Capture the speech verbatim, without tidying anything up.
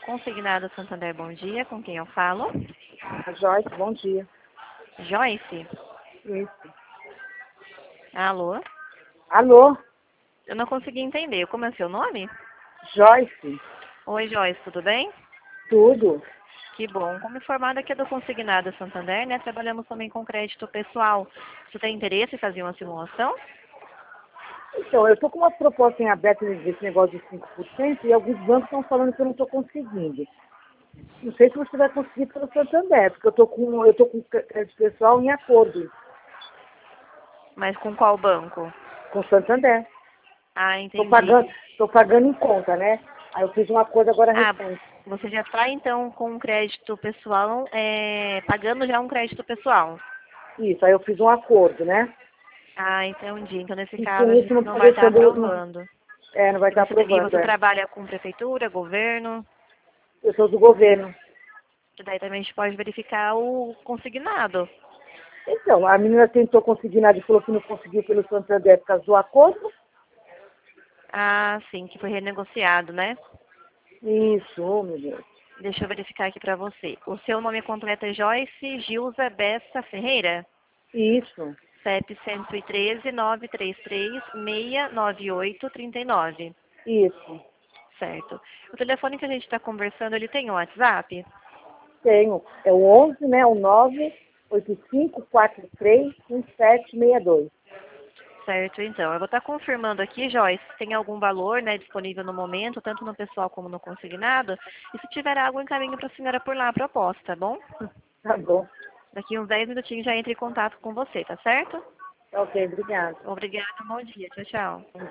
Consignado Santander, bom dia. Com quem eu falo? Joyce, bom dia. Joyce? Isso. Alô? Alô? Eu não consegui entender. Como é o seu nome? Joyce? Oi, Joyce, tudo bem? Tudo? Que bom. Como informada aqui é do Consignado Santander, né? Trabalhamos também com crédito pessoal. Você tem interesse em fazer uma simulação? Então, eu estou com uma proposta em aberto desse negócio de cinco por cento e alguns bancos estão falando que eu não estou conseguindo. Não sei se você vai conseguir pelo Santander, porque eu estou com, eu tô com crédito pessoal em acordo Mas com qual banco? com o Santander. Ah, Estou entendi. pagando, tô pagando em conta, né? Aí eu fiz um acordo agora Ah, recente. você já está então com um crédito pessoal, é, pagando já um crédito pessoal. Isso, aí eu fiz um acordo, né? Ah, entendi. Então, nesse E caso, com a isso gente não não está vai estar deixando, não, aprovando. é, não vai E estar você, e aprovando, você é. trabalha com prefeitura, governo? Eu sou do governo. Que daí também a gente pode verificar o consignado. Então, a menina tentou conseguir nada e falou que não conseguiu pelo Santander por causa do acordo. Ah, sim, que foi renegociado, né? Isso, oh, meu Deus. Deixa eu verificar aqui para você. O seu nome completo é Joyce Gilza Bessa Ferreira? Isso, C E P cento e treze, nove três três, seis nove oito, três nove. isso. Certo. O telefone que a gente está conversando, ele tem um WhatsApp? Tenho. É o onze, né? O nove oito cinco quatro três um sete seis dois. Certo, então. Eu vou estar confirmando aqui, Joyce, se tem algum valor, né, disponível no momento, tanto no pessoal como no consignado. E se tiver algo, encaminho para a senhora por lá a proposta, tá bom? Tá bom. Daqui uns dez minutinhos já entre em contato com você, tá certo? Ok, obrigada. Obrigada, bom dia. Tchau, tchau.